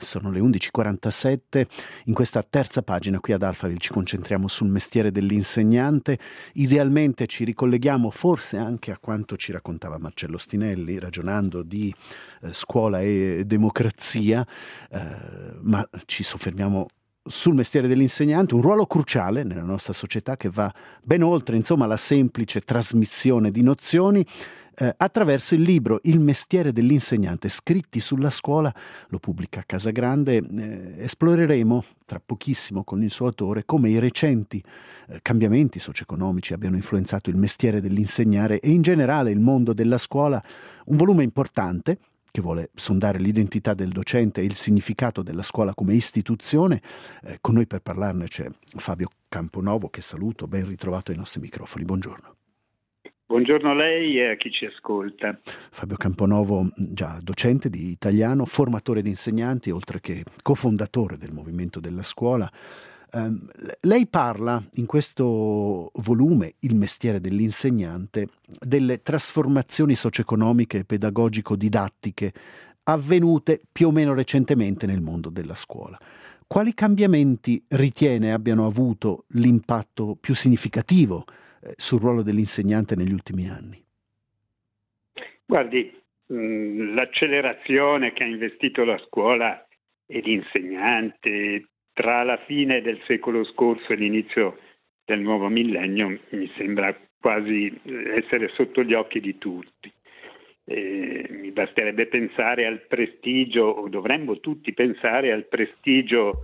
sono le 11:47. In questa terza pagina qui ad Alphaville ci concentriamo sul mestiere dell'insegnante. Idealmente ci ricolleghiamo forse anche a quanto ci raccontava Marcello Stinelli, ragionando di scuola e democrazia, ma ci soffermiamo sul mestiere dell'insegnante, un ruolo cruciale nella nostra società che va ben oltre, insomma, la semplice trasmissione di nozioni. Attraverso il libro Il mestiere dell'insegnante, scritti sulla scuola, lo pubblica Casagrande, esploreremo tra pochissimo con il suo autore come i recenti cambiamenti socio-economici abbiano influenzato il mestiere dell'insegnare e in generale il mondo della scuola. Un volume importante che vuole sondare l'identità del docente e il significato della scuola come istituzione. Con noi per parlarne c'è Fabio Camponovo, che saluto, ben ritrovato ai nostri microfoni. Buongiorno. Buongiorno a lei e a chi ci ascolta. Fabio Camponovo, già docente di italiano, formatore di insegnanti, oltre che cofondatore del Movimento della Scuola. Lei parla in questo volume, Il mestiere dell'insegnante, delle trasformazioni socio-economiche e pedagogico-didattiche avvenute più o meno recentemente nel mondo della scuola. Quali cambiamenti ritiene abbiano avuto l'impatto più significativo sul ruolo dell'insegnante negli ultimi anni? Guardi, l'accelerazione che ha investito la scuola e l'insegnante tra la fine del secolo scorso e l'inizio del nuovo millennio mi sembra quasi essere sotto gli occhi di tutti. Mi basterebbe pensare al prestigio, o dovremmo tutti pensare al prestigio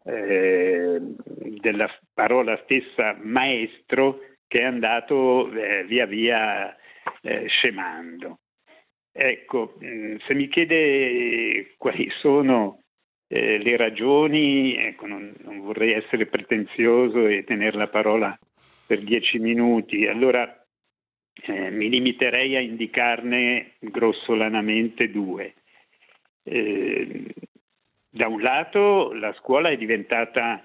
della parola stessa maestro, che è andato via via scemando. Ecco, se mi chiede quali sono le ragioni, ecco, non vorrei essere pretenzioso e tenere la parola per 10 minuti, allora mi limiterei a indicarne grossolanamente due. Da un lato la scuola è diventata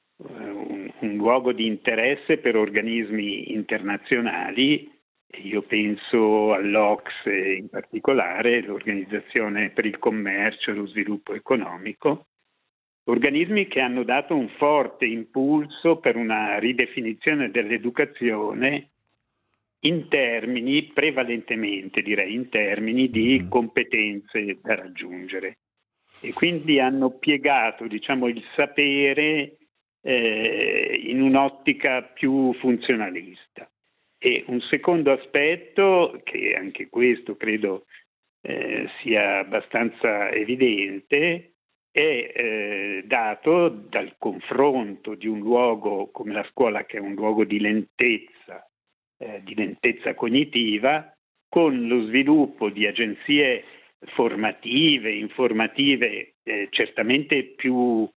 un luogo di interesse per organismi internazionali, io penso all'OCSE in particolare, l'Organizzazione per il Commercio e lo Sviluppo Economico, organismi che hanno dato un forte impulso per una ridefinizione dell'educazione in termini, prevalentemente direi in termini di competenze da raggiungere, e quindi hanno piegato, diciamo, il sapere in un'ottica più funzionalista. E un secondo aspetto, che anche questo credo sia abbastanza evidente, è dato dal confronto di un luogo come la scuola, che è un luogo di lentezza cognitiva, con lo sviluppo di agenzie formative, informative, certamente più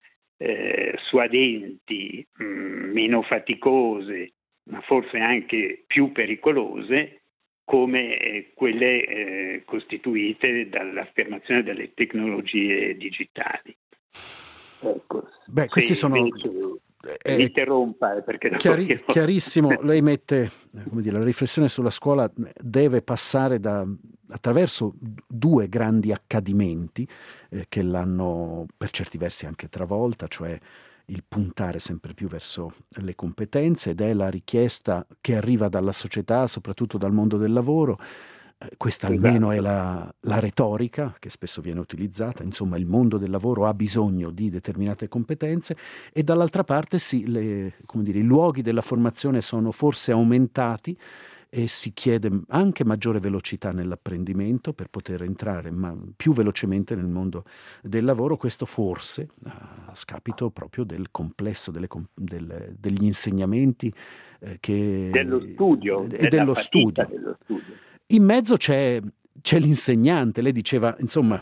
suadenti, meno faticose, ma forse anche più pericolose, come quelle costituite dall'affermazione delle tecnologie digitali. Ecco, questi sono... mi interrompa perché chiarissimo. Lei mette, come dire, la riflessione sulla scuola deve passare attraverso due grandi accadimenti che l'hanno per certi versi anche travolta, cioè il puntare sempre più verso le competenze, ed è la richiesta che arriva dalla società, soprattutto dal mondo del lavoro. Questa almeno è la retorica che spesso viene utilizzata, insomma il mondo del lavoro ha bisogno di determinate competenze, e dall'altra parte sì, i luoghi della formazione sono forse aumentati e si chiede anche maggiore velocità nell'apprendimento per poter entrare più velocemente nel mondo del lavoro, questo forse a scapito proprio del complesso degli insegnamenti dello studio e dello studio. In mezzo c'è l'insegnante. Lei diceva, insomma,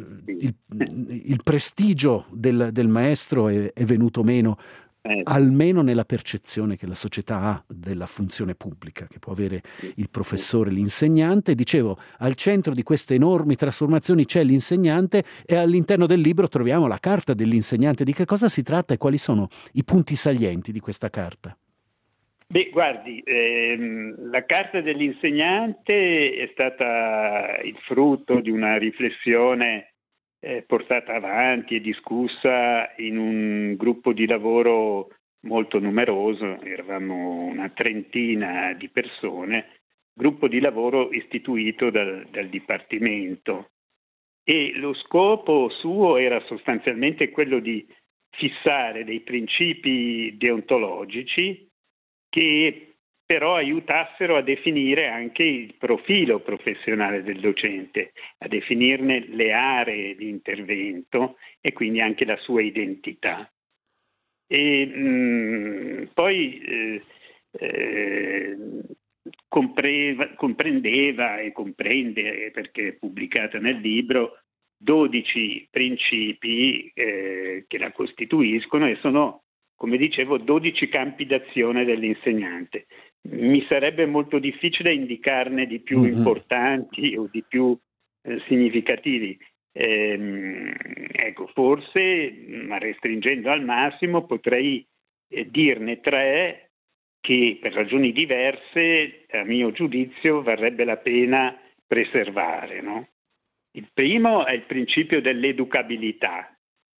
il prestigio del maestro è venuto meno, almeno nella percezione che la società ha della funzione pubblica che può avere il professore, l'insegnante. Dicevo, al centro di queste enormi trasformazioni c'è l'insegnante, e all'interno del libro troviamo la carta dell'insegnante. Di che cosa si tratta e quali sono i punti salienti di questa carta? Beh, guardi, la carta dell'insegnante è stata il frutto di una riflessione portata avanti e discussa in un gruppo di lavoro molto numeroso, eravamo una trentina di persone, gruppo di lavoro istituito dal Dipartimento, e lo scopo suo era sostanzialmente quello di fissare dei principi deontologici che però aiutassero a definire anche il profilo professionale del docente, a definirne le aree di intervento e quindi anche la sua identità. E poi comprendeva e comprende, perché è pubblicata nel libro, 12 principi che la costituiscono e sono, come dicevo, 12 campi d'azione dell'insegnante. Mi sarebbe molto difficile indicarne di più importanti o di più significativi. Ecco, forse, ma restringendo al massimo, potrei dirne 3 che per ragioni diverse, a mio giudizio, varrebbe la pena preservare, no? Il primo è il principio dell'educabilità,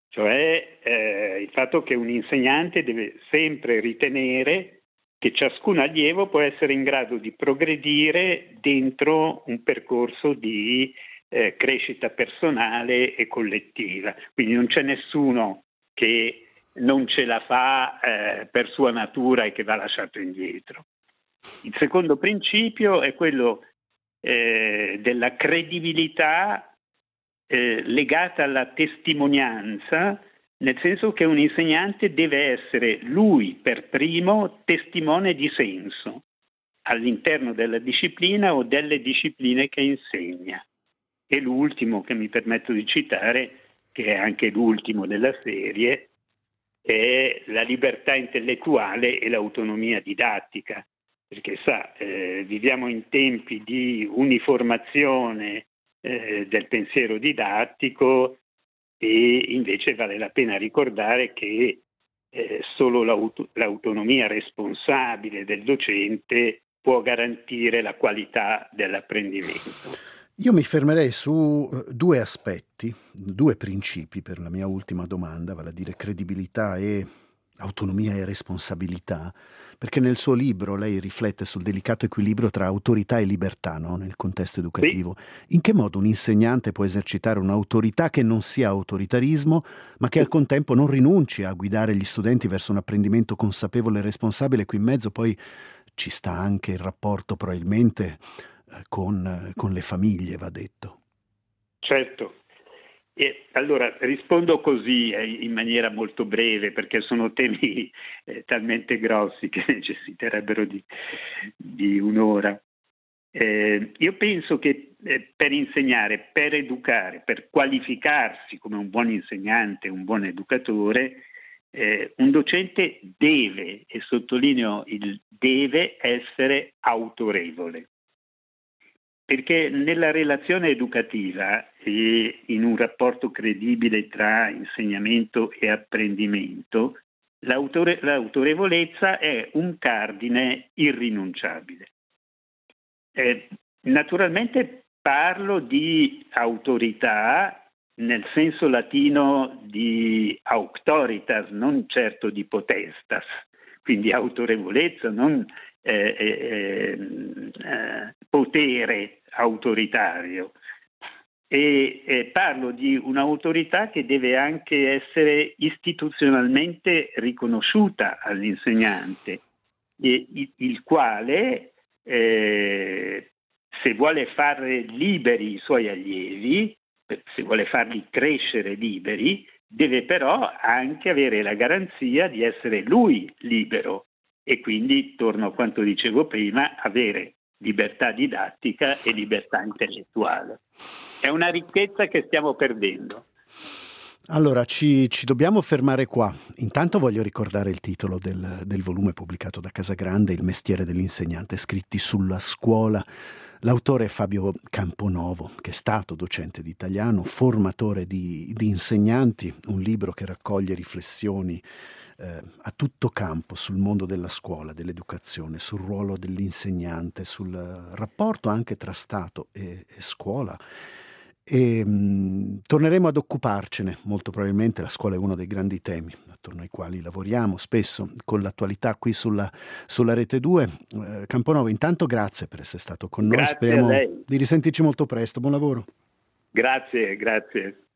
cioè il fatto che un insegnante deve sempre ritenere che ciascun allievo può essere in grado di progredire dentro un percorso di crescita personale e collettiva. Quindi non c'è nessuno che non ce la fa per sua natura e che va lasciato indietro. Il secondo principio è quello della credibilità legata alla testimonianza, nel senso che un insegnante deve essere lui per primo testimone di senso all'interno della disciplina o delle discipline che insegna. E l'ultimo che mi permetto di citare, che è anche l'ultimo della serie, è la libertà intellettuale e l'autonomia didattica, perché viviamo in tempi di uniformazione del pensiero didattico, e invece vale la pena ricordare che solo l'autonomia responsabile del docente può garantire la qualità dell'apprendimento. Io mi fermerei su 2 aspetti, 2 principi per la mia ultima domanda, vale a dire credibilità e autonomia e responsabilità, perché nel suo libro lei riflette sul delicato equilibrio tra autorità e libertà, no? Nel contesto educativo. Sì. In che modo un insegnante può esercitare un'autorità che non sia autoritarismo, ma che al contempo non rinunci a guidare gli studenti verso un apprendimento consapevole e responsabile? Qui in mezzo poi ci sta anche il rapporto probabilmente con le famiglie, va detto. Certo. E allora rispondo così in maniera molto breve, perché sono temi talmente grossi che necessiterebbero di un'ora. Io penso che per insegnare, per educare, per qualificarsi come un buon insegnante, un buon educatore, un docente deve, e sottolineo il deve, essere autorevole. Perché nella relazione educativa e in un rapporto credibile tra insegnamento e apprendimento, l'autorevolezza è un cardine irrinunciabile. Naturalmente parlo di autorità nel senso latino di auctoritas, non certo di potestas, quindi autorevolezza, non potere autoritario, e parlo di un'autorità che deve anche essere istituzionalmente riconosciuta all'insegnante, il quale se vuole fare liberi i suoi allievi, se vuole farli crescere liberi, deve però anche avere la garanzia di essere lui libero, e quindi, torno a quanto dicevo prima, avere libertà didattica e libertà intellettuale. È una ricchezza che stiamo perdendo. Allora, ci dobbiamo fermare qua. Intanto voglio ricordare il titolo del volume pubblicato da Casagrande, Il mestiere dell'insegnante, scritti sulla scuola. L'autore è Fabio Camponovo, che è stato docente di italiano, formatore di insegnanti, un libro che raccoglie riflessioni a tutto campo sul mondo della scuola, dell'educazione, sul ruolo dell'insegnante, sul rapporto anche tra Stato e scuola. e torneremo ad occuparcene, molto probabilmente la scuola è uno dei grandi temi attorno ai quali lavoriamo spesso con l'attualità qui sulla Rete 2. Camponovo, intanto grazie per essere stato con noi, Grazie a speriamo lei. di risentirci molto presto, buon lavoro. Grazie, grazie.